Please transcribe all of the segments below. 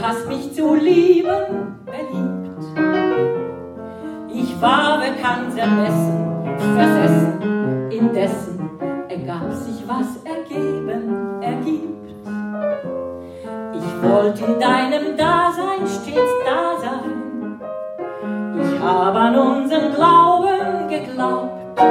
hast mich zu lieben beliebt. Ich war bekannt ermessen, versessen, indessen ergab sich, was ergeben ergibt. Ich wollte in deinem Dasein stets da sein. Ich habe an unseren Glauben geglaubt.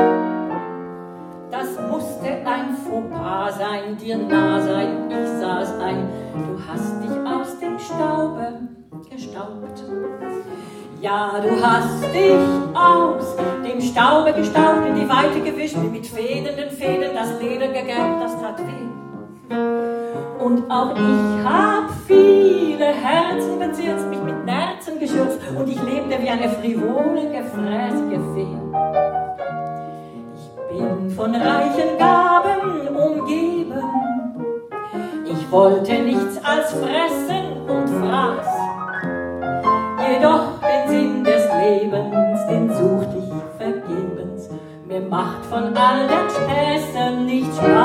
Das musste ein Fauxpas sein, dir nah sein, ich sah es ein. Du hast dich aus dem Staube gestaubt. Ja, du hast dich aus dem Staube gestaubt, in die Weite gewischt, mit fedenden Fäden das Leder gegerbt, das tat weh. Und auch ich hab viele Herzen bezirzt, mich mit Nerzen geschürzt, und ich lebte wie eine frivole, gefräßige Fee. Ich bin von reichen Gaben umgeben, ich wollte nichts als fressen und fraß. Jedoch den Sinn des Lebens, den suchte ich vergebens. Mir macht von all den Späßen nicht Spaß.